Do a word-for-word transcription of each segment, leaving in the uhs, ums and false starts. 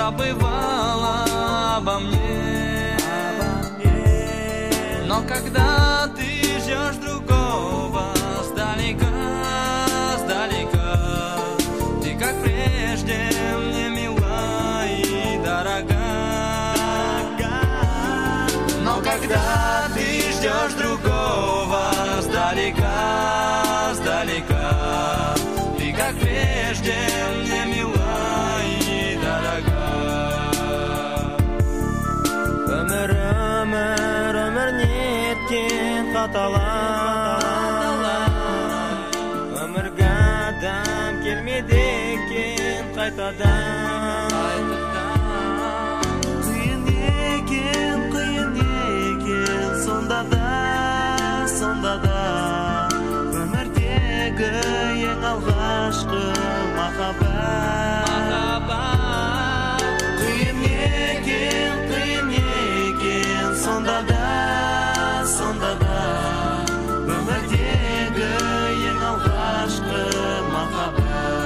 забывала обо мне. Но когда ты ждешь другого сдалека, сдалека, ты как прежде мне мила и дорога. Но когда ты ждешь другого сдалека, сдалека, ты как прежде мне мила и дорога. Ömür ömür ömür netken qatalar, ömürge adam kelmedi ekan qaytadan. Qiyin ekan, qiyin ekan, sonda da, sonda da ömürdegi eng alg'ashqi mahabbat. Qiyin ekan, qiyin ekan, sonda da, sonda da ömürdegi eng alg'ashqi mahabbat.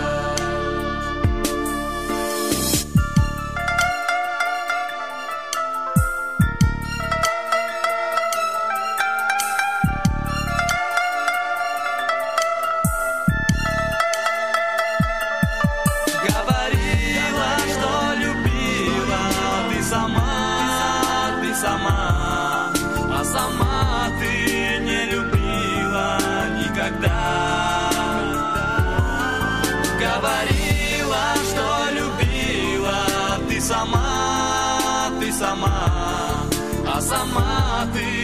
Говорила, что любила ты сама, ты сама, а сама ты не любила никогда. Говорила, что любила ты сама, ты сама, а сама ты